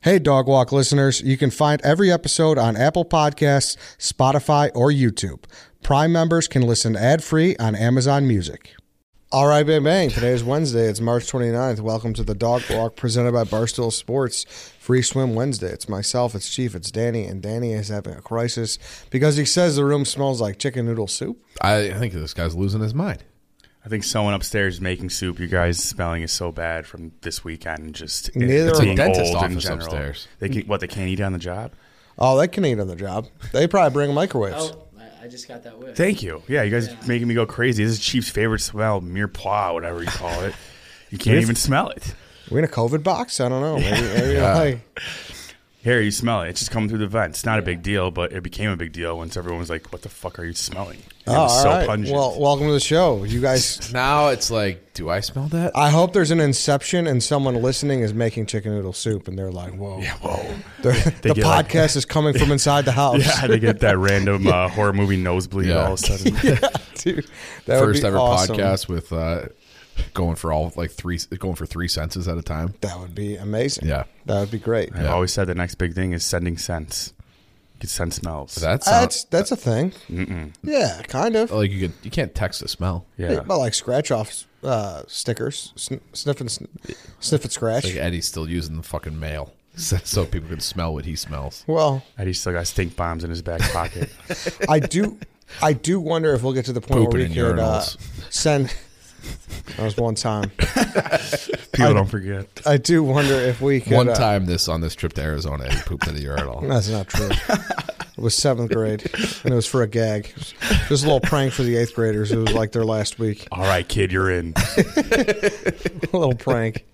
Hey, Dog Walk listeners, you can find every episode on Apple Podcasts, Spotify, or YouTube. Prime members can listen ad-free on Amazon Music. All right, bang, bang. Today is Wednesday. It's March 29th. Welcome to the Dog Walk presented by Barstool Sports. Free Swim Wednesday. It's myself, it's Chief, it's Danny, and Danny is having a crisis because he says the room smells like chicken noodle soup. I think this guy's losing his mind. I think someone upstairs is making soup. You guys' smelling is so bad from this weekend. Just Neither It's of a being dentist old in office general. upstairs. They can't eat on the job. Oh, they can eat on the job. They probably bring microwaves. Oh, I just got that whip. Thank you. Yeah, you guys are making me go crazy. This is Chief's favorite smell, mirepoix, whatever you call it. You can't even smell it. We're in a COVID box? I don't know. Maybe Yeah. like, Here, you smell it. It's just coming through the vent. It's not a big deal, but it became a big deal once everyone was like, what the fuck are you smelling? It was all so right. pungent. Well, welcome to the show. You guys, Now it's like, do I smell that? I hope there's an inception and someone listening is making chicken noodle soup and they're like, whoa. yeah, whoa. The get like- podcast is coming from inside the house. Yeah, they get that random horror movie nosebleed Yeah. all of a sudden. Yeah, dude. That would First be ever awesome. podcast with going for three senses at a time. That would be amazing. Yeah. That would be great. I've always said the next big thing is sending scents. You can send smells. That's a thing. Yeah, kind of. like you can't text a smell. yeah. But like scratch off stickers, sniff and scratch. Like Eddie's still using the fucking mail so people can smell what he smells. Well, Eddie's still got stink bombs in his back pocket. I do wonder if we'll get to the point Pooping where in we could urinals. send. That was one time. People don't forget. I do wonder if we could. One time on this trip to Arizona, Eddie pooped in the urinal. That's not true. It was 7th grade, and it was for a gag. It was a little prank for the 8th graders. It was like their last week. All right, kid, you're in. A little prank.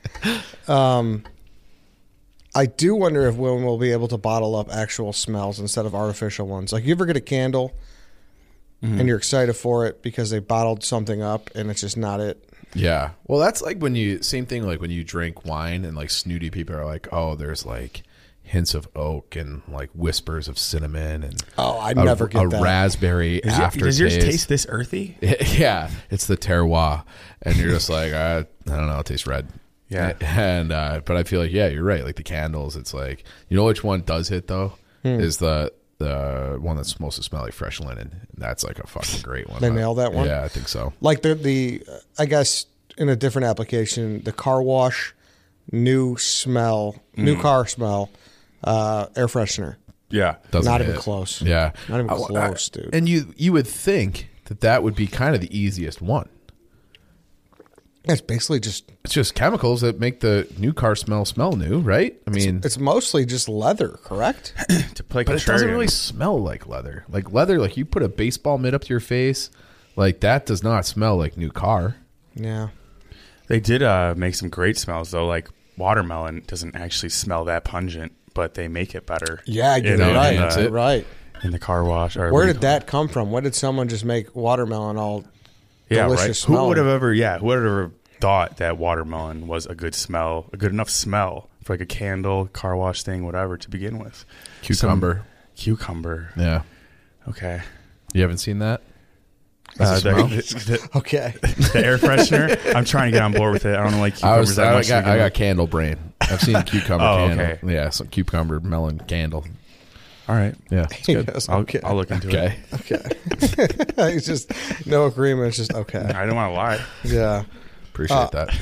I do wonder if women will be able to bottle up actual smells instead of artificial ones. Like, you ever get a candle and you're excited for it because they bottled something up and it's just not it? Yeah. Well, that's like same thing like when you drink wine and like snooty people are like, oh, there's like hints of oak and like whispers of cinnamon and I never get that. Raspberry aftertaste. Does yours taste this earthy? Yeah, it's the terroir, and you're just like, I don't know, it tastes red. Yeah. And but I feel like, yeah, you're right. Like the candles, it's like, you know which one does hit though is the one that's supposed to smell like fresh linen. That's like a fucking great one. They nailed that one? Yeah, I think so. Like the I guess in a different application, the car wash, new car smell, air freshener. Yeah. Doesn't Not hit. even close. Yeah, Not even close, dude. And you would think that would be kind of the easiest one. It's basically just It's just chemicals that make the new car smell new, right? I mean, it's mostly just leather, correct? To play but it doesn't contrarian. really smell like leather. Like leather, like you put a baseball mitt up to your face, like that does not smell like new car. Yeah. They did make some great smells though. Like watermelon doesn't actually smell that pungent, but they make it better. Yeah, you're in, right. enhance it. Right. in the car wash. Or Where did that come from? Why did someone just make watermelon all delicious right? smelling? Who would have ever thought that watermelon was a good enough smell for like a candle, car wash thing, whatever to begin with? Cucumber. Cucumber. Yeah. Okay. You haven't seen that? The Okay. air freshener. I'm trying to get on board with it. I don't like cucumbers that much. I got candle brain. I've seen cucumber Oh, candle. okay. Yeah, some cucumber melon candle. All right. Yeah, it's good. Yes, I'll look into Okay. Okay. It's just no agreement. It's just it. okay. I don't want to lie. Yeah. Appreciate that.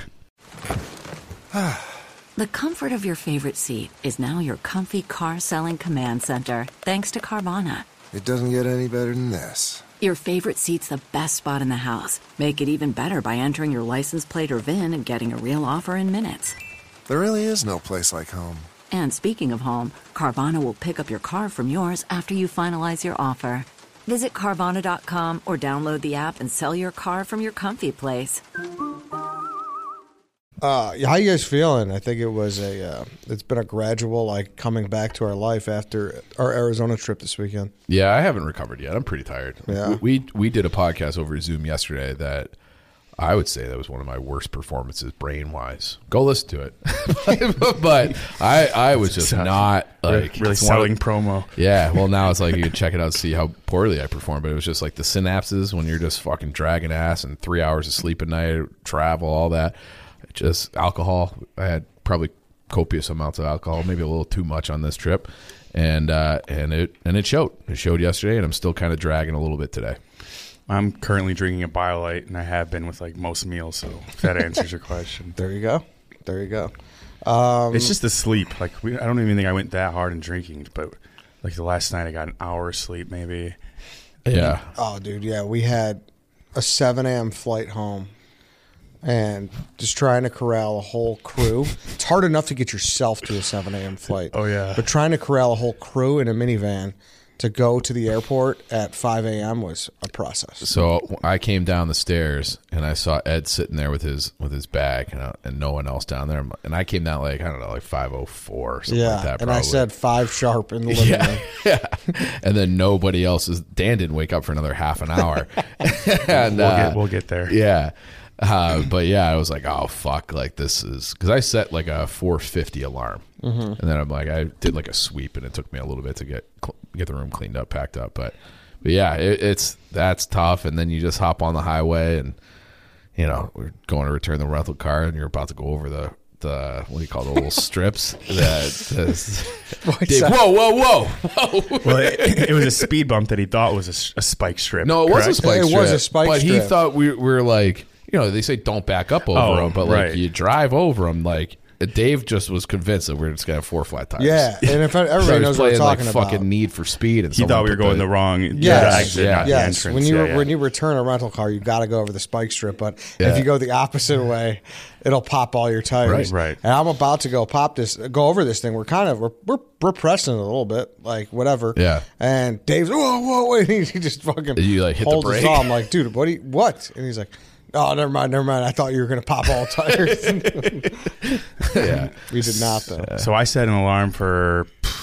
The comfort of your favorite seat is now your comfy car selling command center, thanks to Carvana. It doesn't get any better than this. Your favorite seat's the best spot in the house. Make it even better by entering your license plate or VIN and getting a real offer in minutes. There really is no place like home. And speaking of home, Carvana will pick up your car from yours after you finalize your offer. Visit Carvana.com or download the app and sell your car from your comfy place. How you guys feeling? I think it's been a gradual like coming back to our life after our Arizona trip this weekend. Yeah, I haven't recovered yet. I'm pretty tired. Yeah. We did a podcast over Zoom yesterday that I would say that was one of my worst performances brain wise. Go listen to it. But I was just not like really selling promo. Yeah, well now it's like you can check it out and see how poorly I performed. But it was just like the synapses when you're just fucking dragging ass and 3 hours of sleep a night, travel, all that. Just alcohol. I had probably copious amounts of alcohol, maybe a little too much on this trip, and it showed. It showed yesterday, and I'm still kind of dragging a little bit today. I'm currently drinking a BioLite, and I have been with like most meals. So if that answers your question, There you go. it's just the sleep. Like I don't even think I went that hard in drinking, but like the last night I got an hour of sleep maybe. Yeah. Oh, dude, yeah. We had a 7 a.m. flight home and just trying to corral a whole crew. It's hard enough to get yourself to a 7 a.m. flight. Oh, yeah. But trying to corral a whole crew in a minivan to go to the airport at 5 a.m. was a process. So I came down the stairs and I saw Ed sitting there with his bag and no one else down there. And I came down like 5:04 or something like that. And I said 5 sharp in the living room. Yeah. And then nobody else Dan didn't wake up for another half an hour. And We'll get there. Yeah. But yeah, I was like, oh fuck, like this is because I set like a 4:50 alarm, and then I'm like, I did like a sweep, and it took me a little bit to get the room cleaned up, packed up, but yeah, that's tough. And then you just hop on the highway, and we're going to return the rental car, and you're about to go over the what do you call the little strips Dave, whoa. Well, it was a speed bump that he thought was a spike strip. No, it was a spike strip. It was a spike but strip. He thought we were like, they say don't back up over them, but like you drive over them. Like Dave just was convinced that we were just gonna have 4 flat tires. Yeah, and if everybody knows what we're talking like about. Fucking Need for Speed, and he thought we were going the wrong exit, not the Yes, entrance. when you return a rental car, you got to go over the spike strip. But if you go the opposite way, it'll pop all your tires. Right. And I'm about to go over this thing. We're pressing it a little bit, like whatever. Yeah. And Dave's whoa, wait. He just fucking you like hit the holds brake? his jaw. I'm like, dude, what? And he's like, oh, never mind. I thought you were going to pop all tires. Yeah. We did not, though. So I set an alarm for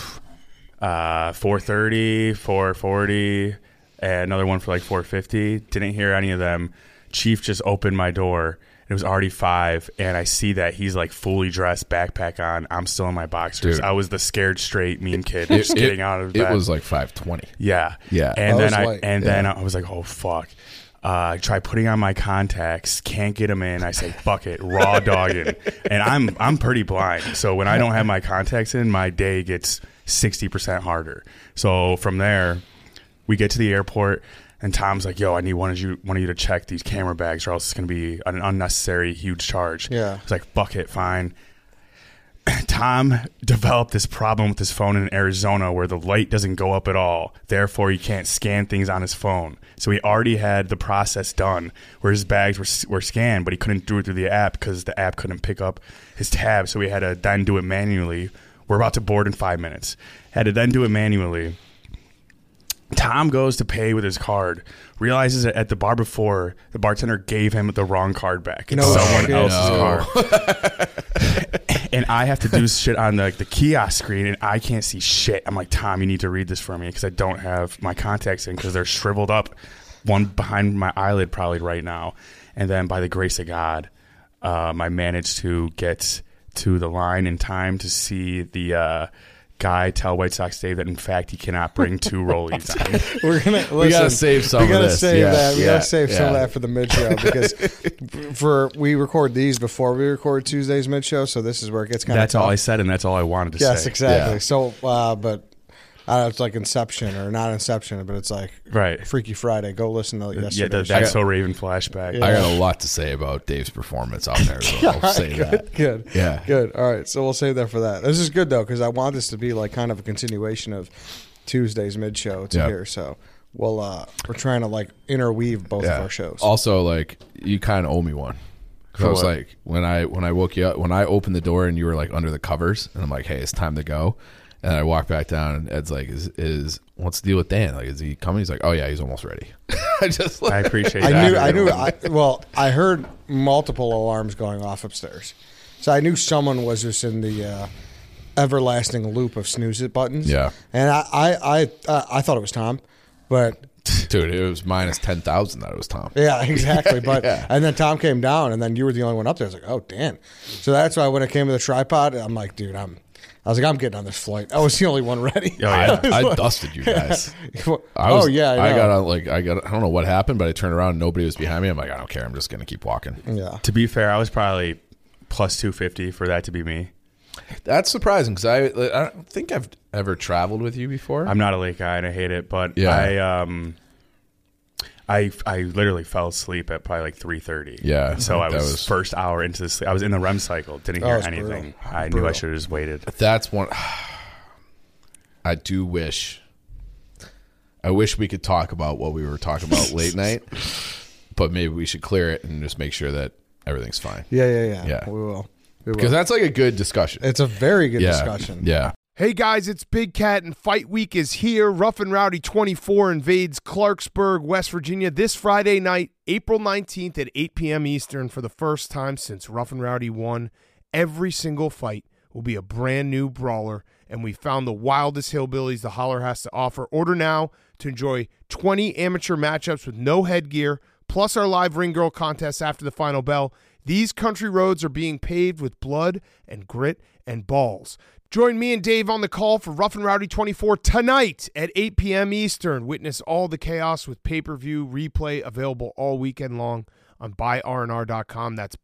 4:30, 4:40, and another one for like 4:50. Didn't hear any of them. Chief just opened my door. It was already 5, and I see that he's like fully dressed, backpack on. I'm still in my boxers. Dude. I was the scared straight mean kid just getting out of bed. It was like 5:20. Yeah. Yeah. And That then was late. then I was like, oh fuck. I try putting on my contacts, can't get them in. I say, fuck it, raw dogging. And I'm pretty blind. So when I don't have my contacts in, my day gets 60% harder. So from there, we get to the airport, and Tom's like, yo, I need one of you to check these camera bags, or else it's going to be an unnecessary huge charge. Yeah. I was like, fuck it, fine. Tom developed this problem with his phone in Arizona where the light doesn't go up at all. Therefore, he can't scan things on his phone. So he already had the process done where his bags were scanned, but he couldn't do it through the app because the app couldn't pick up his tab. So he had to then do it manually. We're about to board in 5 minutes. Had to then do it manually. Tom goes to pay with his card, realizes that at the bar before, the bartender gave him the wrong card back. It's someone else's card. And I have to do shit on the kiosk screen, and I can't see shit. I'm like, Tom, you need to read this for me because I don't have my contacts in because they're shriveled up, one behind my eyelid probably right now. And then by the grace of God, I managed to get to the line in time to see the guy tell White Sox Dave that in fact he cannot bring 2 rollies on. We gotta save some of this. Save Yeah, that. We yeah, gotta save some of yeah. that for the mid show because we record these before we record Tuesday's mid show, so this is where it gets kind of. That's all I said, and that's all I wanted to say. Yes, exactly. Yeah. So, but it's like Inception or not Inception, but it's like Right. Freaky Friday. Go listen to Yeah, yesterday. that's so Raven flashback. I got a lot to say about Dave's performance out there. So I'll say that. Good. Yeah. Good. All right. So we'll save that for that. This is good, though, because I want this to be like kind of a continuation of Tuesday's mid show to Yeah. here. So we're trying to like interweave both of our shows. Also, like, you kind of owe me one. 'Cause I was what? like, when I woke you up, when I opened the door and you were like under the covers, and I'm like, hey, it's time to go. And I walk back down, and Ed's like, "Is what's the deal with Dan? Like, is he coming?" He's like, "Oh yeah, he's almost ready." I appreciate that. I heard multiple alarms going off upstairs, so I knew someone was just in the everlasting loop of snooze it buttons. Yeah. and I thought it was Tom, but Dude, it was minus 10,000 that it was Tom. yeah, exactly. But Yeah. and then Tom came down, and then you were the only one up there. I was like, oh Dan. So that's why when it came to the tripod, I'm like, dude, I'm getting on this flight. I was the only one ready. Oh, yeah. I dusted you guys. I got on I don't know what happened, but I turned around and nobody was behind me. I'm like, I don't care. I'm just going to keep walking. Yeah. To be fair, I was probably plus 250 for that to be me. That's surprising because I don't think I've ever traveled with you before. I'm not a lake guy and I hate it, but Yeah. I literally fell asleep at probably like 3:30. Yeah. So I That was was- first hour into the sleep. I was in the REM cycle. Didn't hear it's anything. brutal. I knew I should have just waited. That's one. I do wish. I wish we could talk about what we were talking about late night, but maybe we should clear it and just make sure that everything's fine. Yeah. Yeah. We will. Because that's like a good discussion. It's a very good Yeah. discussion. Yeah. Hey guys, it's Big Cat and Fight Week is here. Rough and Rowdy 24 invades Clarksburg, West Virginia this Friday night, April 19th at 8 p.m. Eastern for the first time since Rough and Rowdy won. Every single fight will be a brand new brawler, and we found the wildest hillbillies the Holler has to offer. Order now to enjoy 20 amateur matchups with no headgear, plus our live ring girl contest after the final bell. These country roads are being paved with blood and grit and balls. Join me and Dave on the call for Rough and Rowdy 24 tonight at 8 p.m. Eastern. Witness all the chaos with pay-per-view replay available all weekend long on buyrnr.com. That's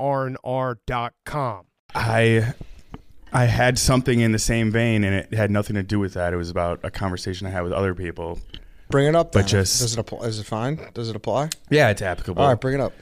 buyrnr.com. I had something in the same vein, and it had nothing to do with that. It was about a conversation I had with other people. Bring it up then. But just- Does it apply? Is it fine? Does it apply? Yeah, it's applicable. All right, bring it up.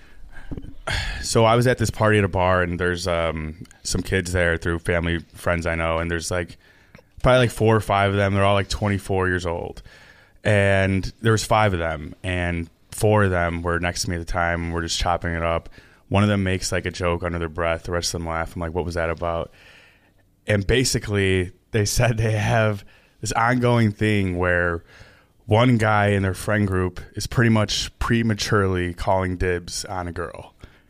So I was at this party at a bar, and there's some kids there through family friends I know, and there's like probably like 4 or 5 of them. They're all like 24 years old, and there was 5 of them, and 4 of them were next to me at the time. And we're just chopping it up. One of them makes like a joke under their breath. The rest of them laugh. I'm like, what was that about? And basically, they said they have this ongoing thing where one guy in their friend group is pretty much prematurely calling dibs on a girl.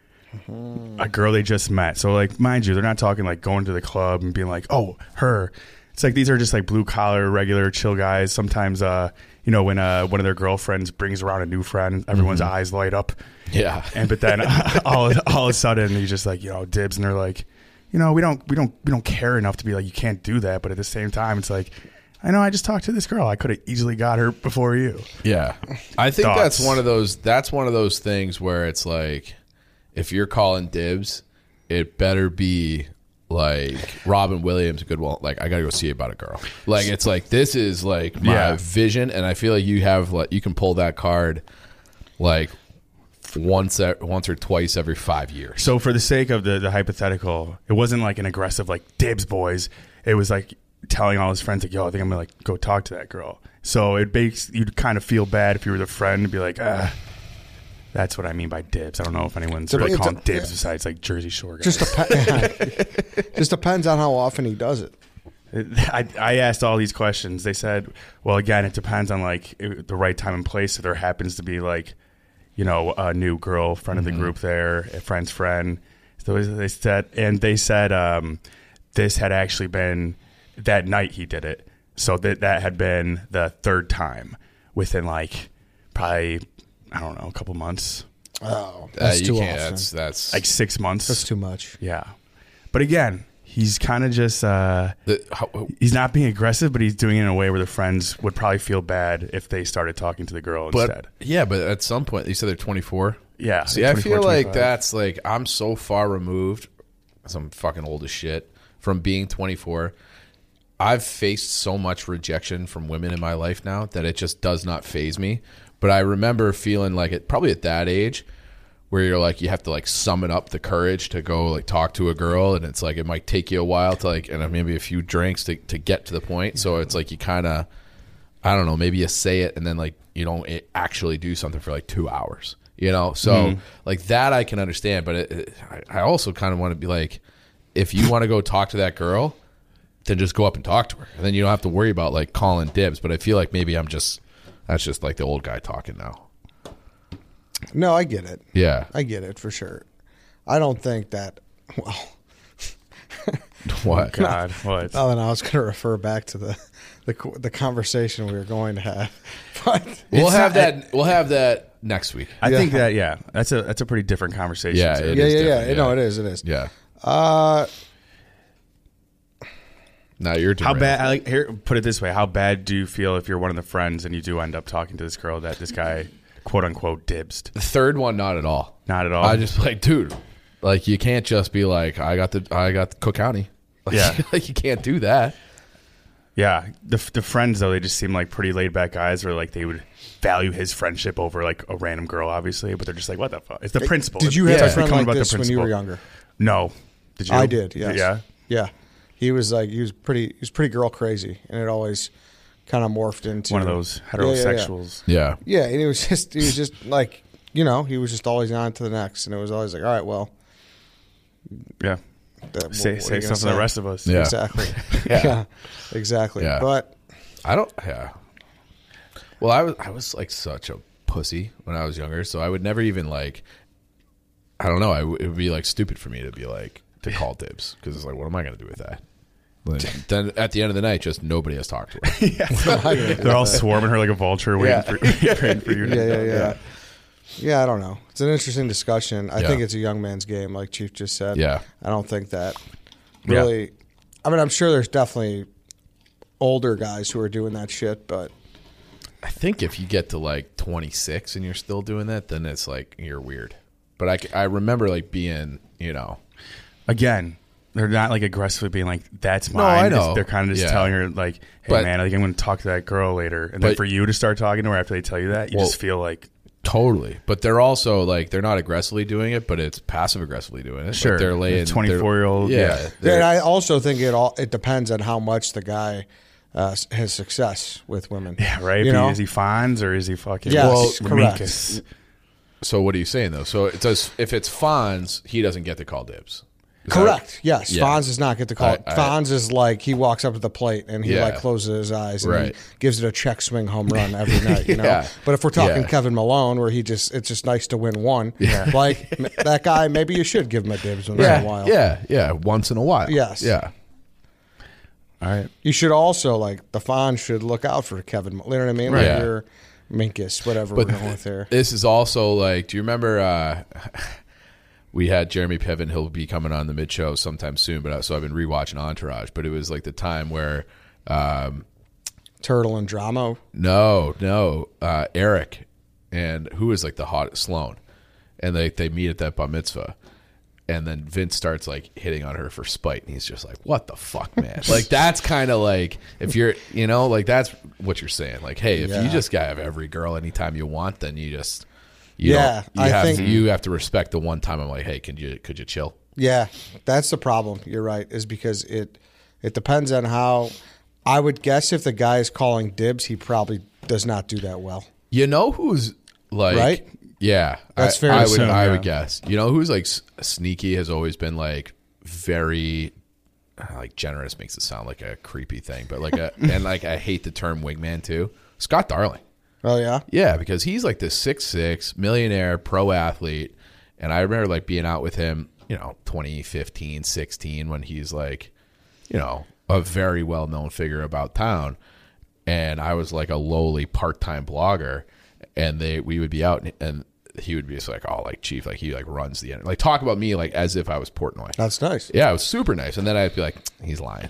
A girl they just met. So, like, mind you, they're not talking like going to the club and being like, oh, her. It's like these are just like blue collar, regular, chill guys. Sometimes, when one of their girlfriends brings around a new friend, everyone's eyes light up. Yeah. But then all of a sudden, he's just like, dibs, and they're like, we don't care enough to be like, you can't do that. But at the same time, it's like, I know I just talked to this girl. I could have easily got her before you. Yeah. I think Thoughts? that's one of those things where it's like, if you're calling dibs, it better be like Robin Williams, a good one. Like, I got to go see about a girl. Like, it's like, this is like my vision. And I feel like you can pull that card like once or twice every 5 years. So for the sake of the hypothetical, it wasn't like an aggressive like dibs boys. It was like telling all his friends like, yo, I think I'm gonna like go talk to that girl. So it makes you'd kind of feel bad if you were the friend and be like, that's what I mean by dibs. I don't know if anyone's really calling dibs besides like Jersey Shore guys. Just depends on how often he does it. I asked all these questions. They said, well, again, it depends on like the right time and place. If there happens to be like, a new girl friend of the group there, a friend's friend. So they said this had actually been that night he did it. So that had been the 3rd time within like probably, I don't know, a couple months. Oh, that's too often. That's Like 6 months. That's too much. Yeah. But again, he's kind of just he's not being aggressive, but he's doing it in a way where the friends would probably feel bad if they started talking to the girl instead. Yeah, but at some point, you said they're 24. Yeah. See, I 24, feel like 25. that's like, I'm so far removed, because I'm fucking old as shit, from being 24. I've faced so much rejection from women in my life now that it just does not faze me. But I remember feeling like it probably at that age where you're like, you have to like summon up the courage to go like talk to a girl, and it's like it might take you a while to like, and maybe a few drinks to get to the point. So it's like you kind of, I don't know, maybe you say it and then like you don't actually do something for like 2 hours, So like that I can understand, but I also kind of want to be like, if you want to go talk to that girl, then just go up and talk to her, and then you don't have to worry about like calling dibs. But I feel like maybe that's just like the old guy talking now. No, I get it. Yeah. I get it for sure. I don't think that. Well, What? God, what? oh, and I was going to refer back to the conversation we were going to have. But We'll have that next week. I think that that's a pretty different conversation. Yeah, too. it is different, yeah. No, it is. Yeah. Now you're How derailed. bad? Here, put it this way: how bad do you feel if you're one of the friends and you do end up talking to this girl that this guy, quote unquote, dibsed? The third one, not at all. Not at all. I just like, dude, like you can't just be like, I got the Cook County. Like, Yeah. like you can't do that. Yeah, the friends though, they just seem like pretty laid back guys, or like they would value his friendship over like a random girl, obviously. But they're just like, what the fuck? It's the principle. Did you It's have a like friend becoming like about the this when you were principle. younger? No, did you? I did. Yes. Yeah. Yeah. He was pretty girl crazy, and it always kind of morphed into One of those Yeah, heterosexuals. Yeah. Yeah, and he was just like, he was just always on to the next, and it was always like, all right, well, Yeah. what are Say you something gonna to the rest of us. Yeah. Exactly. Yeah. Exactly. Yeah. But I don't. Yeah. Well, I was like such a pussy when I was younger, so I would never even like. I don't know. It would be like stupid for me to be like to call dibs because it's like, what am I going to do with that? Then at the end of the night, just nobody has talked to her. They're all swarming her like a vulture, waiting for you. Yeah, I don't know. It's an interesting discussion. I Yeah. think it's a young man's game, like Chief just said. Yeah. I don't think that really. I mean, I'm sure there's definitely older guys who are doing that shit, but I think if you get to like 26 and you're still doing that, then it's like you're weird. But I remember like being, Again, they're not like aggressively being like, "That's mine." I know. They're kind of just Yeah. telling her like, "Hey, But- man, I think I'm going to talk to that girl later." And then But- for you to start talking to her after they tell you that, you Well, just feel like, totally. But they're also like they're not aggressively doing it, but it's passive aggressively doing it. sure, Like they're laying 24-year-old. Yeah. and I also think it depends on how much the guy has success with women. Yeah, right. Is he Fonz or is he fucking? Yes, correct. Minkus? So what are you saying though? So it does. If it's Fonz, he doesn't get to call dibs. Is Correct. Yes. Yeah. Fonz does not get the call. Fonz is like he walks up to the plate and he Yeah. like closes his eyes and Right. he gives it a check swing home run every night. You know. Yeah. But if we're talking Yeah. Kevin Malone, where it's just nice to win one. Yeah. Like that guy, maybe you should give him a dibs once in a while. Yeah. Once in a while. Yes. Yeah. All right. You should also like the Fonz should look out for Kevin. You know what I mean? Right. Like your Minkus, whatever But we're going with there. this is also like, do you remember we had Jeremy Piven? He'll be coming on the mid show sometime soon. But so I've been rewatching Entourage. But it was like the time where Turtle and Dramo. no, Eric and who is like the hottest Sloan, and they meet at that bar mitzvah. And then Vince starts like hitting on her for spite, and he's just like, "What the fuck, man?" Like that's kind of like if you're, like that's what you're saying. Like, hey, if you just gotta have every girl anytime you want, then you just, you have to respect the one time I'm like, hey, could you chill? Yeah, that's the problem. You're right. Is because it depends on how. I would guess if the guy is calling dibs, he probably does not do that well. You know who's like, Right? Yeah, That's fair to I would, assume, I yeah. would guess. You know who's like sneaky has always been like very like generous makes it sound like a creepy thing, but like and like I hate the term wingman too. Scott Darling. Oh yeah. Yeah, because he's like this 6'6" millionaire pro athlete, and I remember like being out with him, 2015, 16 when he's like, a very well known figure about town, and I was like a lowly part-time blogger. And we would be out, and he would be just like, "Oh, like Chief, like he like runs the like talk about me like as if I was Portnoy." That's nice. Yeah, it was super nice. And then I'd be like, "He's lying."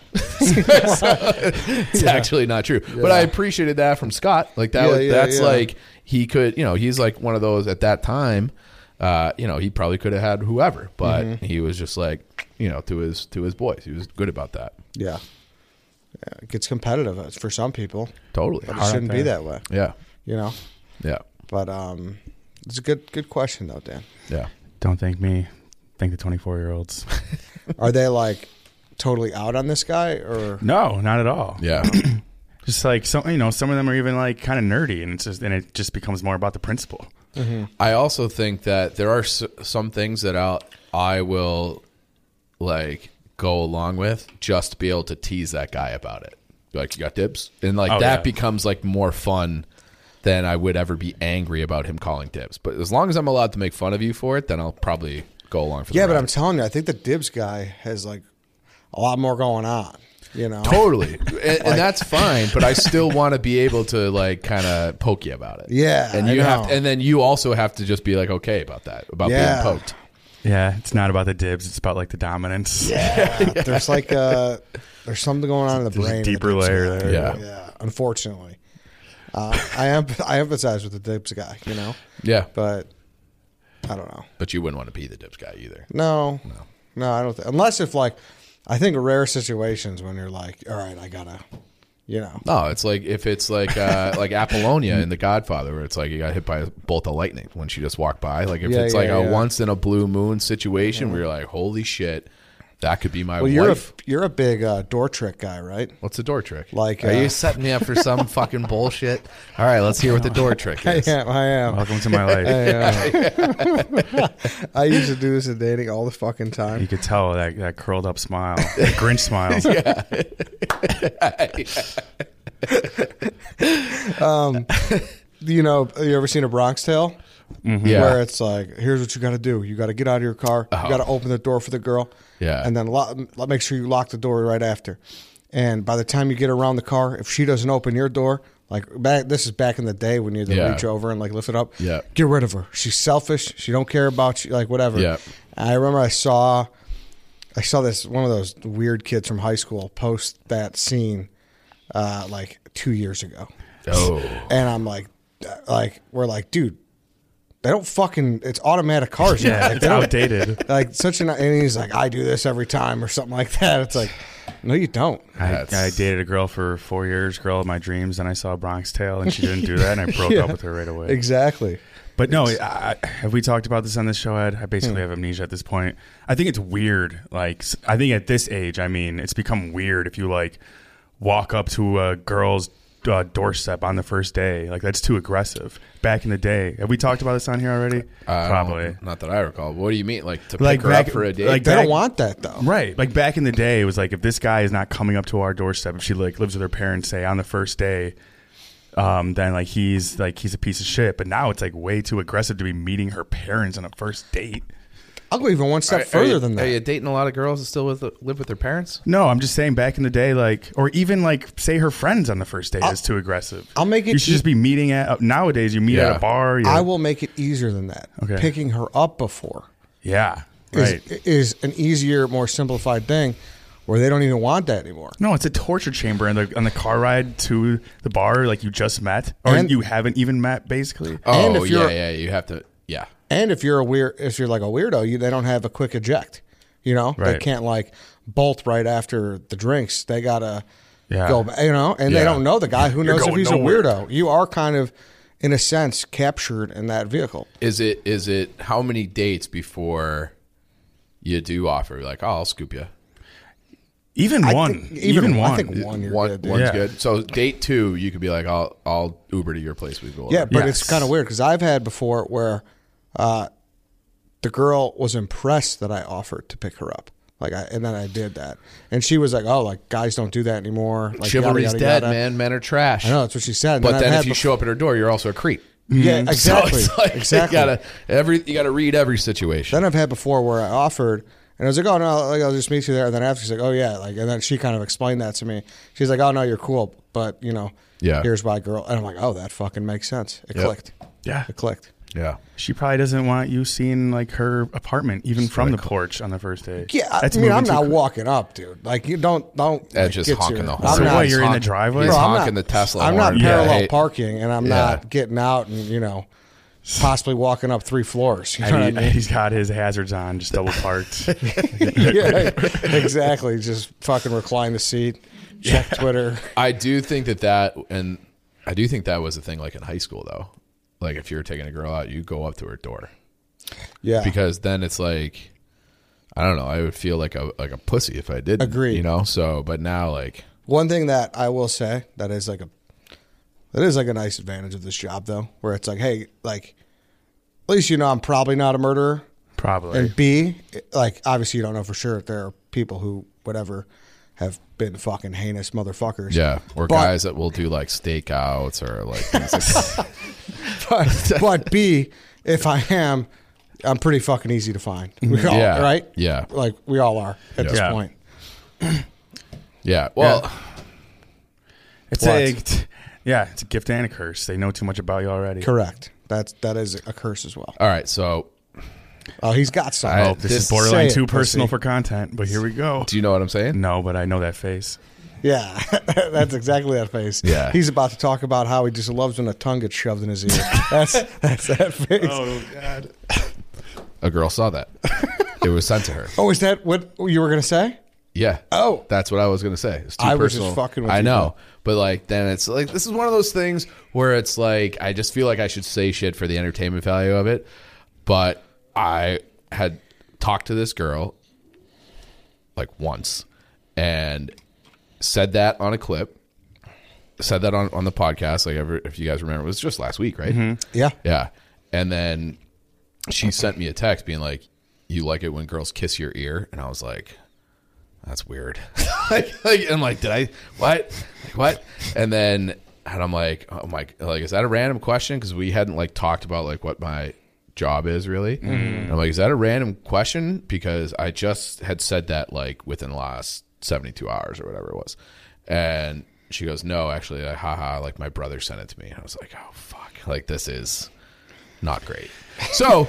It's actually not true. But I appreciated that from Scott. Like that. That's like he could. He's like one of those at that time. He probably could have had whoever, but he was just like, to his boys. He was good about that. Yeah. It gets competitive for some people. Totally. But it shouldn't be that way. Yeah. Yeah. But it's a good question though, Dan. Yeah. Don't thank me. Thank the 24-year-olds. Are they like totally out on this guy or No, not at all. Yeah. Just like some of them are even like kind of nerdy, and it just becomes more about the principle. I also think that there are some things that I will like go along with just to be able to tease that guy about it. Like, you got dibs? And like that becomes like more fun than I would ever be angry about him calling dibs. But as long as I'm allowed to make fun of you for it, then I'll probably go along for the Yeah, but ride. I'm telling you, I think the dibs guy has like a lot more going on. Totally. And that's fine, but I still want to be able to like kind of poke you about it. Yeah, And and then you also have to just be like okay about that, about being poked. Yeah, it's not about the dibs; it's about like the dominance. Yeah, there's like there's something going on in the There's brain. a of the deeper dibs layer guy. there. Yeah. Unfortunately, I empathize with the dibs guy. Yeah. But I don't know. But you wouldn't want to be the dibs guy either. No, I don't think. Unless if like I think rare situations when you're like, all right, I gotta, you know. No, it's like if it's like Apollonia in The Godfather, where it's like you got hit by a bolt of lightning when she just walked by. Like if it's like a once in a blue moon situation where you're like, holy shit, that could be my wife. You're a big door trick guy, right? What's the door trick? Like, are you setting me up for some fucking bullshit? All right, let's hear what the door trick is. I am. Welcome to my life. I used to do this in dating all the fucking time. You could tell that curled up smile, that Grinch smile. You know, you ever seen A Bronx Tale? Mm-hmm. Yeah. Where it's like, here's what you got to do. You got to get out of your car. You got to open the door for the girl. Yeah. And then make sure you lock the door right after. And by the time you get around the car, if she doesn't open your door, like this is back in the day when you had to reach over and like lift it up. Yeah. Get rid of her. She's selfish. She don't care about you. Like whatever. Yeah. I remember I saw this one of those weird kids from high school post that scene like 2 years ago. Oh. And I'm like we're like, dude, they don't fucking. It's automatic cars. Yeah, like, it's outdated. Like and he's like, I do this every time or something like that. It's like, no, you don't. I dated a girl for 4 years, girl of my dreams, and I saw Bronx Tale, and she didn't do that, and I broke up with her right away. Exactly. But no, have we talked about this on this show, Ed? I basically have amnesia at this point. I think it's weird. Like, I think at this age, I mean, it's become weird if you like walk up to a girl's doorstep on the first day. Like, that's too aggressive. Back in the day, have we talked about this on here already? Probably not that I recall. What do you mean, like to pick her up for a date? Like they don't want that though, right? Like back in the day, it was like if this guy is not coming up to our doorstep, if she like lives with her parents, say on the first day, then like he's a piece of shit. But now it's like way too aggressive to be meeting her parents on a first date. I'll go even one step further than that. Are you dating a lot of girls that still live with their parents? No, I'm just saying back in the day, like, or even like, say her friends on the first date is too aggressive. I'll make it. You should just be meeting at. Nowadays, you meet at a bar. I will make it easier than that. Okay. Picking her up before. Yeah. Right. Is an easier, more simplified thing, where they don't even want that anymore. No, it's a torture chamber on the car ride to the bar, like you just met, or you haven't even met, basically. Oh, and if you have to. Yeah. And if you're like a weirdo, they don't have a quick eject. You know, They can't like bolt right after the drinks. They gotta go. You know, and they don't know the guy. Who knows if he's a weirdo? You are kind of, in a sense, captured in that vehicle. Is it how many dates before you do offer? Like, oh, I'll scoop you. Even one. I think one. One's good. So date 2, you could be like, I'll Uber to your place. We go. Yeah, but it's kind of weird because I've had before where the girl was impressed that I offered to pick her up. And then I did that, and she was like, "Oh, like guys don't do that anymore. Like, chivalry's dead, man. Men are trash." I know that's what she said. But then if you show up at her door, you're also a creep. Yeah, exactly. So it's like, exactly. You gotta read every situation. Then I've had before where I offered, and I was like, "Oh no, like, I'll just meet you there." And then after she's like, "Oh yeah," like, and then she kind of explained that to me. She's like, "Oh no, you're cool, but here's my girl." And I'm like, "Oh, that fucking makes sense." It clicked. Yeah, it clicked. Yeah. She probably doesn't want you seeing like her apartment even from the porch on the first day. Yeah, I mean, I'm not walking up, dude. Like, you don't. That's just honking the horn. So what? You're in the driveway. He's honking the Tesla. I'm not parallel parking, and I'm not getting out and possibly walking up 3 floors. You know what I mean? He's got his hazards on, just double parked. Yeah, exactly. Just fucking recline the seat, check Twitter. I do think that was a thing like in high school though. Like if you're taking a girl out, you go up to her door. Yeah. Because then it's like, I don't know, I would feel like a pussy if I didn't. Agreed. So but now like one thing that I will say that is like a nice advantage of this job though, where it's like, hey, like at least I'm probably not a murderer. Probably. And B, like obviously you don't know for sure if there are people who whatever have been fucking heinous motherfuckers. Yeah. Or guys that will do like stakeouts or like things like but B, if I am, I'm pretty fucking easy to find. We all, right? Yeah. Like we all are at this point. Yeah. Well, it's a gift and a curse. They know too much about you already. Correct. That is a curse as well. All right. So. Oh, he's got something. This is borderline too personal for content, but here we go. Do you know what I'm saying? No, but I know that face. Yeah, that's exactly that face. Yeah. He's about to talk about how he just loves when a tongue gets shoved in his ear. That's that face. Oh, God. A girl saw that. It was sent to her. Oh, is that what you were going to say? Yeah. Oh. That's what I was going to say. It's too I was just personal. fucking with I you, know. But like, then it's like, this is one of those things where it's like, I just feel like I should say shit for the entertainment value of it. But I had talked to this girl like once and said that on a clip, said that on the podcast. Like, if you guys remember, it was just last week, right? Mm-hmm. Yeah. Yeah. And then she sent me a text being like, you like it when girls kiss your ear? And I was like, that's weird. I'm like, did I, what? Like, what? And I'm like, oh my, like, is that a random question? Because we hadn't like talked about like what my job is really. And I'm like, is that a random question? Because I just had said that like within the last 72 hours or whatever it was. And she goes, no, actually, like, haha, like my brother sent it to me. And I was like, oh fuck, like this is not great. So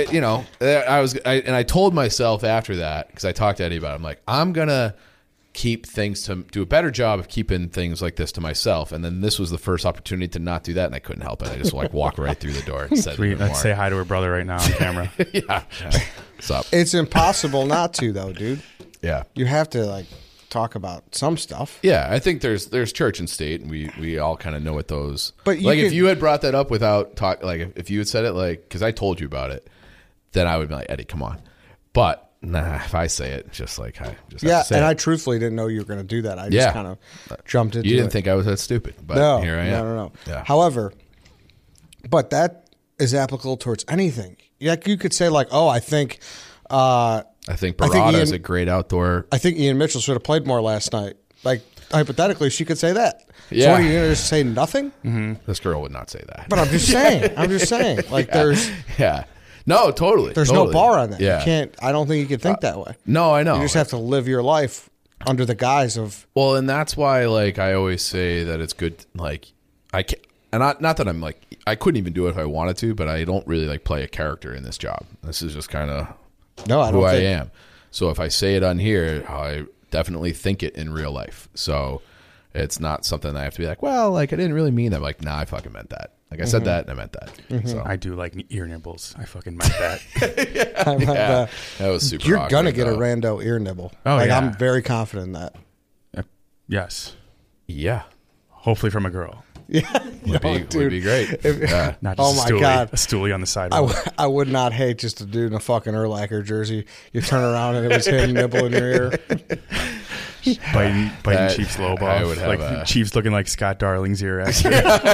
I told myself after that, because I talked to Eddie about it, I'm like, I'm gonna do a better job of keeping things like this to myself. And then this was the first opportunity to not do that, and I couldn't help it. I just like walk right through the door and said, let's say hi to her brother right now on camera. yeah. What's up? It's impossible not to, though, dude. Yeah. You have to like talk about some stuff. Yeah, I think there's church and state, and we all kind of know what those. But like, if you had brought that up without talk, like if you had said it, like, because I told you about it, then I would be like, Eddie, come on. But nah, if I say it, just like I just have to say and it. I truthfully didn't know you were going to do that. I just kind of jumped into it. You didn't think I was that stupid, but No, here I am. No. Yeah. However, but that is applicable towards anything. Like you could say, like, oh, I think Barada is a great outdoor. I think Ian Mitchell should have played more last night. Like hypothetically, she could say that. Yeah. So what, are you going to just say nothing? Mm-hmm. This girl would not say that. But I'm just saying. Like there's no, totally. There's no bar on that. Yeah. You can't. I don't think you can think that way. No, I know. You just have to live your life under the guise of. Well, and that's why, like, I always say that it's good. Like, I can't, and not that I'm like, I couldn't even do it if I wanted to, but I don't really like play a character in this job. This is just kind of who I am. So if I say it on here, I definitely think it in real life. So it's not something that I have to be like, well, like I didn't really mean that. Like, nah, I fucking meant that. Like I said that and I meant that. Mm-hmm. So I do like ear nibbles. I fucking meant that. that was super. You're awkward, gonna get though. a rando ear nibble. Oh, like yeah. I'm very confident in that. Yes. Yeah, Hopefully from a girl. Yeah, would be great. Yeah. Not just Oh my a stoolie, God. a stoolie on the sidewalk. I would not hate just a dude in a fucking Urlacher jersey. You turn around and it was him nibbling your ear. biting That- Chiefs lobe I off. would have Like a- Chiefs looking like Scott Darling's ear. Actually.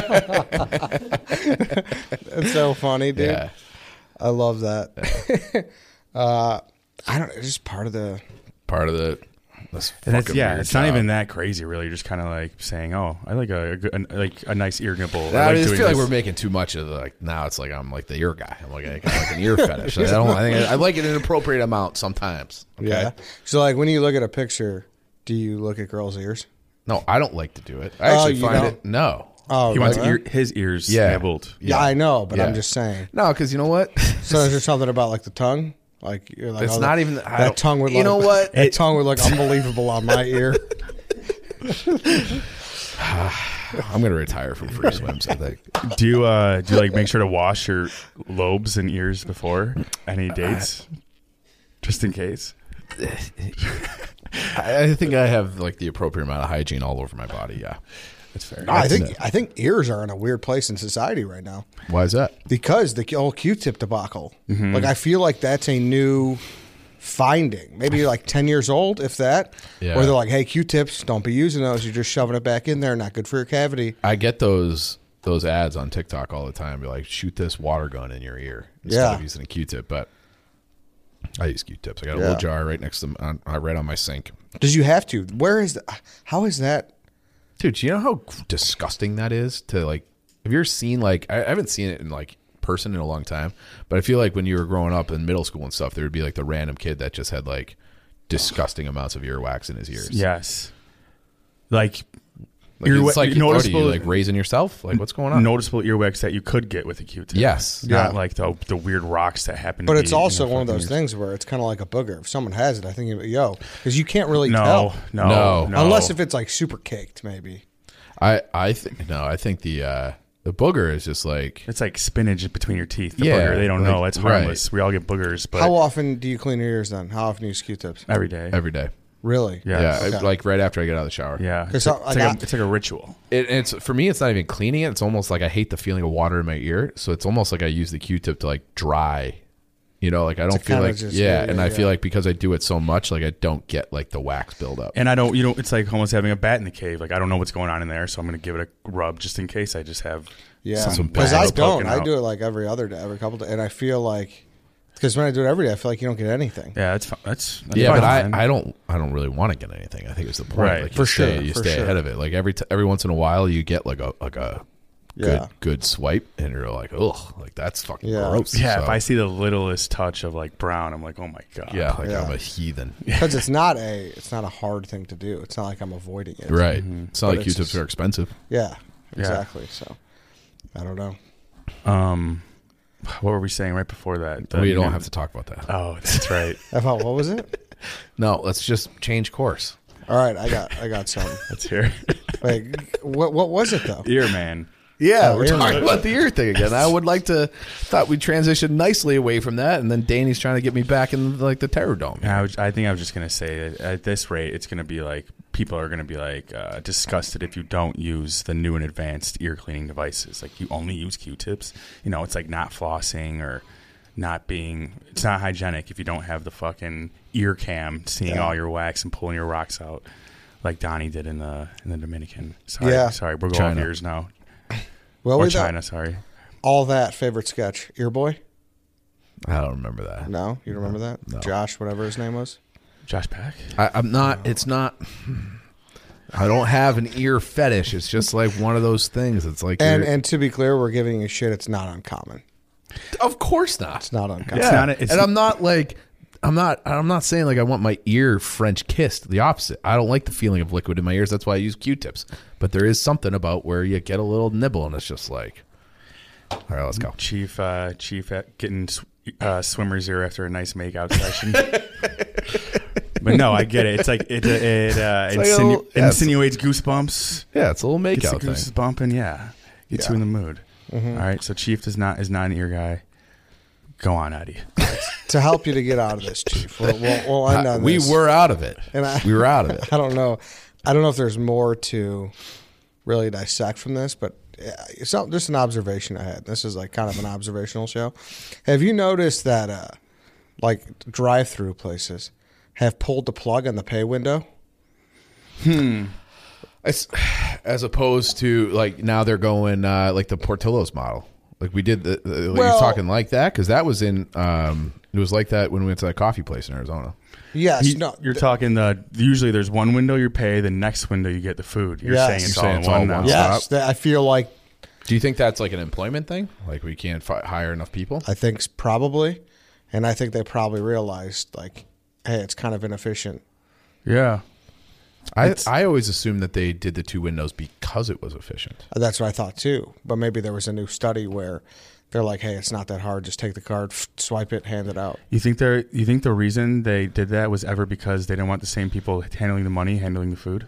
It's so funny, dude. Yeah. I love that. I don't. It's just part of the. This And it's, fucking yeah, weird it's not job. even that crazy, really. You're just kind of like saying, "Oh, I like a nice ear nibble." I just doing feel like this. we're making too much of like now. It's like I'm like the ear guy. I'm like an ear fetish. I like it in an appropriate amount sometimes. Okay? Yeah. So like when you look at a picture, do you look at girls' ears? No, I don't like to do it. I actually you find don't? it. No. Oh, He wants really? his ears Yeah. nibbled. Yeah, I know, but Yeah. I'm just saying. No, because you know what? So is there something about like the tongue? Like you're like, It's oh, not that, even. I that don't- tongue would. You look, know what? That tongue would look unbelievable on my ear. I'm gonna retire from free swims. I think. Do you like make sure to wash your lobes and ears before any dates, just in case? I think I have like the appropriate amount of hygiene all over my body. Yeah, That's fair. I think ears are in a weird place in society right now why is that? because the old Q-tip debacle. Mm-hmm. Like I feel like that's a new finding. Maybe like 10 years old, if that. Yeah. Or they're like, hey, Q-tips, don't be using those. You're just shoving it back in there. Not good for your cavity. I get those ads on TikTok all the time. Be like, shoot this water gun in your ear instead of using a Q-tip. But I use Q-tips. I got a little jar right next to right on my sink. Did you have to? Where is how is that? Dude, do you know how disgusting that is to like, have you ever seen like, I haven't seen it in like person in a long time, but I feel like when you were growing up in middle school and stuff, there would be like the random kid that just had like disgusting amounts of earwax in his ears. Yes. Like it's like, noticeable, are you like raising yourself? Like what's going on? noticeable earwax that you could get with a Q-tip. Yes. Not like the weird rocks that happen. But to it's be, also you know, one of those fucking things where it's kind of like a booger. If someone has it, I think, because you can't really ears. tell. No. Unless if it's like super caked, maybe. I think the booger is just like, It's like spinach between your teeth. The Yeah, booger, they don't like, know. It's harmless. We all get boogers, but How often do you clean your ears then? How often do you use Q-tips? every day. every day. Really? Yeah. Okay. Like right after I get out of the shower. Yeah. It's 'Cause like a ritual. It's for me. It's not even cleaning it. It's almost like I hate the feeling of water in my ear. So it's almost like I use the Q-tip to like dry. You know, like I don't feel like I feel like because I do it so much, like I don't get like the wax buildup. And I don't, it's like almost having a bat in the cave. Like I don't know what's going on in there, so I'm going to give it a rub just in case I just have some because I poking I out. do it like every other day, every couple days, and I feel like because when I do it every day, I feel like you don't get anything. Yeah, that's fine. That's yeah, fine, but I don't really want to get anything. I think it's the point. Right. Like For sure. You stay ahead of it. Like every once in a while, you get like a good swipe, and you're like, ugh, like that's fucking gross. Yeah, So, if I see the littlest touch of like brown, I'm like, oh my god. yeah, like I'm a heathen. Because it's not a hard thing to do. It's not like I'm avoiding it. Right. Mm-hmm. It's not like Q-tips are expensive. Yeah. Exactly. So I don't know. What were we saying right before that? We don't have to talk about that. Oh, that's right. What was it? No, let's just change course. All right, I got something. Let's hear. Like, what was it though? Ear man. Yeah, Oh, we're ear talking man. about the ear thing again. I would like to thought we transitioned nicely away from that, and then Danny's trying to get me back in like the Terror Dome. I think I was just gonna say that at this rate, it's gonna be like people are gonna be like disgusted if you don't use the new and advanced ear cleaning devices. Like you only use Q-tips. It's like not flossing or not being. It's not hygienic if you don't have the fucking ear cam seeing all your wax and pulling your rocks out, like Donnie did in the Dominican. Sorry, we're going off ears now. Well, Or China, sorry. All that favorite sketch, Ear Boy? I don't remember that. No, you don't remember that? No. Josh, whatever his name was. Josh Peck. I'm not. It's not. I don't have an ear fetish. It's just like one of those things. It's like And to be clear, we're giving you shit. It's not uncommon. of course not. It's not uncommon. Yeah. It's and I'm not like. I'm not saying like I want my ear French kissed. The opposite. I don't like the feeling of liquid in my ears. That's why I use Q-tips. But there is something about where you get a little nibble and it's just like, all right, let's go. Chief at getting swimmer's ear after a nice make-out session. But no, I get it. It's like it insinuates goosebumps. Yeah, it's a little Gets the make-out thing. gooses bumping. Yeah, gets you in the mood. Mm-hmm. All right, so Chief is not an ear guy. Go on, Eddie. To help you to get out of this, Chief. We'll end on We this. were out of it. And We were out of it. I don't know. I don't know if there's more to really dissect from this, but it's just an observation I had. This is like kind of an observational show. Have you noticed that like drive-through places have pulled the plug on the pay window? As opposed to like now they're going like the Portillo's model. Like we did you're talking like that because that was in it was like that when we went to that coffee place in Arizona. Yes. You're talking usually there's one window you pay, the next window you get the food. You're saying it's all in one now. Yes. I feel like. Do you think that's like an employment thing? Like we can't hire enough people? I think probably, and I think they probably realized like, hey, it's kind of inefficient. Yeah. I always assumed that they did the two windows because it was efficient. That's what I thought too. But maybe there was a new study where they're like, hey, it's not that hard. Just take the card, swipe it, hand it out. You think the reason they did that was ever because they didn't want the same people handling the money, handling the food?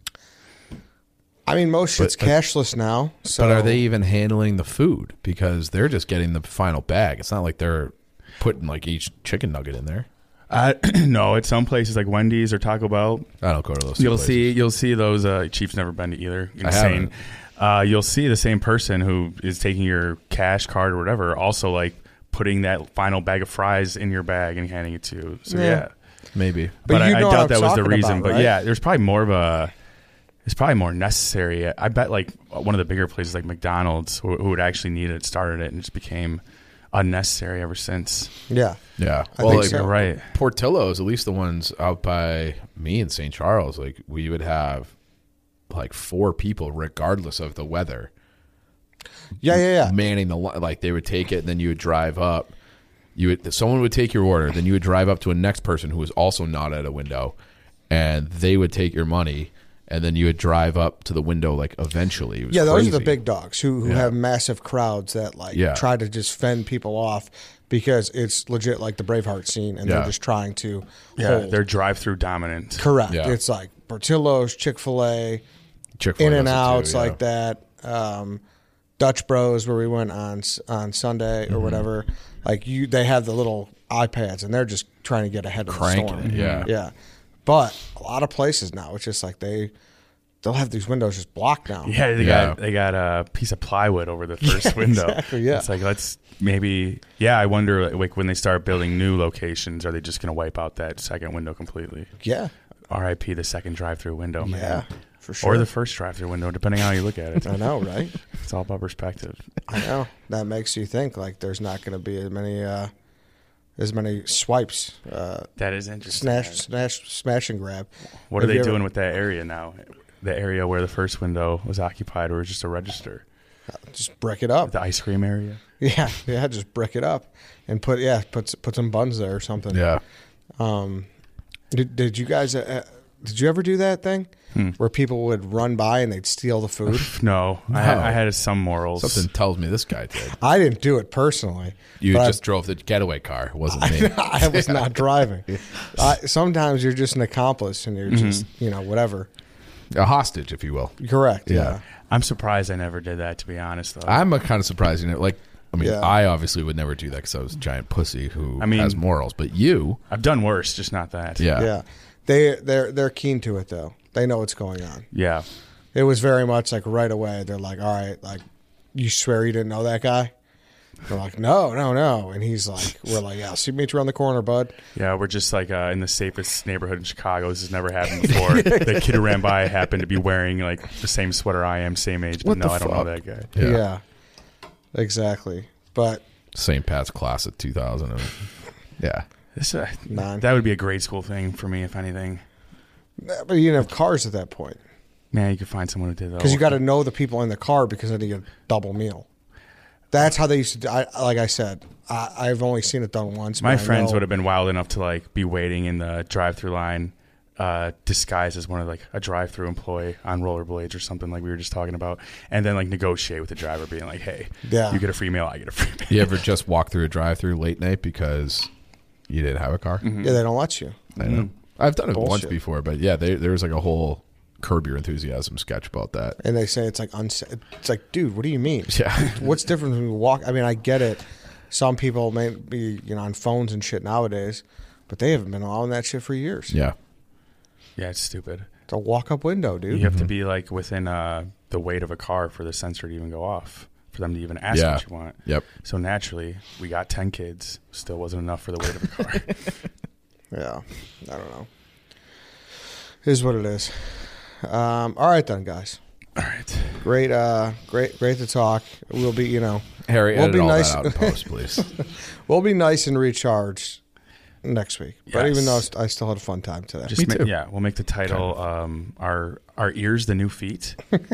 I mean, most shit's cashless now. So. But are they even handling the food? Because they're just getting the final bag. It's not like they're putting like each chicken nugget in there. No, at some places like Wendy's or Taco Bell, I don't go to those. You'll see those. Chief's never been to either. Insane. You'll see the same person who is taking your cash card or whatever, also like putting that final bag of fries in your bag and handing it to you. So yeah. Maybe. But I know doubt what I'm that was the talking reason. about, But right? yeah, there's probably more of a. It's probably more necessary. I bet like one of the bigger places like McDonald's who would actually need it started it and just became unnecessary ever since. Yeah. Yeah. I Well, think like so. Right. Portillo's, at least the ones out by me in St. Charles, like we would have like 4 people, regardless of the weather. Yeah. Manning the like they would take it, and then you would drive up. Someone would take your order, then you would drive up to a next person who was also not at a window, and they would take your money, and then you would drive up to the window. Like eventually, it was Those crazy. are the big dogs who have massive crowds that like try to just fend people off because it's legit like the Braveheart scene, and they're just trying to hold. They're drive-through dominant. Correct. Yeah. It's like Portillo's, Chick-fil-A, Chick-fil-A In and does it Outs too, yeah. like that. Dutch Bros where we went on Sunday or whatever. Like they have the little iPads and they're just trying to get ahead of Cranking the storm. it, yeah. Yeah. But a lot of places now, it's just like they'll have these windows just blocked now. Yeah, they got a piece of plywood over the first window. Exactly, yeah. It's like, let's maybe, I wonder, like, when they start building new locations, are they just going to wipe out that second window completely? Yeah. RIP the second drive-through window, man. Yeah, for sure. Or the first drive-through window, depending on how you look at it. I know, right? It's all about perspective. I know. That makes you think like there's not going to be as many swipes. That is interesting. Smash and grab. What are they doing with that area now? The area where the first window was occupied, or just a register? Just brick it up. The ice cream area. Yeah. Just brick it up and put some buns there or something. Yeah. Did you guys? Did you ever do that thing where people would run by and they'd steal the food? No. I had some morals. Something tells me this guy did. I didn't do it personally. You just drove the getaway car. It wasn't me. I was not driving. Sometimes you're just an accomplice and you're just whatever. A hostage, if you will. Correct. Yeah. Yeah. I'm surprised I never did that, to be honest, though. I'm kind of surprised. Yeah. I obviously would never do that because I was a giant pussy who has morals. But you, I've done worse, just not that. yeah. Yeah. They're keen to it though. They know what's going on. Yeah. It was very much like right away. They're like, all right, like, you swear you didn't know that guy? They're like, no. And he's like, we're like, yeah, see, meet you around the corner, bud. Yeah, we're just like in the safest neighborhood in Chicago. This has never happened before. The kid who ran by happened to be wearing like the same sweater I am, same age. But I don't know that guy. Yeah. Exactly. But St. Pat's class of 2000. Yeah. That would be a grade school thing for me, if anything. But you didn't have cars at that point. Man, you could find someone who did that. Because you got to know the people in the car because then you get a double meal. That's how they used to do. Like I said, I've only seen it done once. My friends would have been wild enough to like be waiting in the drive-through line, disguised as one of like a drive-through employee on rollerblades or something like we were just talking about, and then like negotiate with the driver, being like, "Hey, you get a free meal, I get a free meal." You ever just walk through a drive-through late night because you didn't have a car? Mm-hmm. Yeah, they don't let you. I know. I've done it once before, but yeah, there was like a whole Curb Your Enthusiasm sketch about that. And they say it's like it's like, dude, what do you mean? Yeah. What's different when you walk? I mean, I get it. Some people may be on phones and shit nowadays, but they haven't been allowing that shit for years. Yeah. Yeah, it's stupid. It's a walk-up window, dude. You have to be like within the weight of a car for the sensor to even go off, for them to even ask what you want. Yep. So naturally, we got 10 kids. Still wasn't enough for the weight of a car. Yeah. I don't know. It is what it is. All right then, guys. All right. Great to talk. We'll be, Harry, we'll edit be all nice. that out in post, please. We'll be nice and recharged next week. But Yes. even though I still had a fun time today. Just we'll make the title our ears the new feet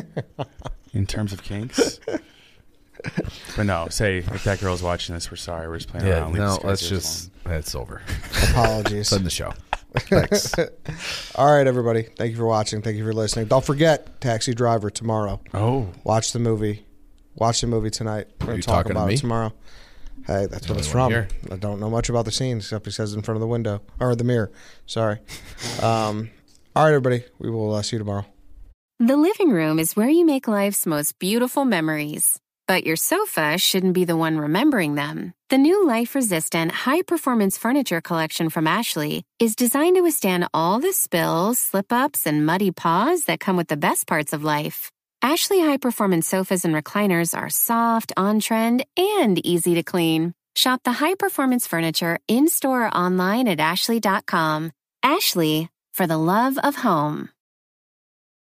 in terms of kinks. But no, say if that girl's watching this, we're sorry. We're just playing around. Leave this guy's ears alone. It's over. Apologies. Send the show. Thanks. All right, everybody. Thank you for watching. Thank you for listening. Don't forget Taxi Driver tomorrow. Oh. Watch the movie. Watch the movie tonight. We're going to talk about it tomorrow. Hey, that's what it's from. I don't know much about the scene except he says it in front of the window. Or the mirror. Sorry. All right, everybody. We will see you tomorrow. The living room is where you make life's most beautiful memories. But your sofa shouldn't be the one remembering them. The new life-resistant, high-performance furniture collection from Ashley is designed to withstand all the spills, slip-ups, and muddy paws that come with the best parts of life. Ashley high-performance sofas and recliners are soft, on-trend, and easy to clean. Shop the high-performance furniture in-store or online at ashley.com. Ashley, for the love of home.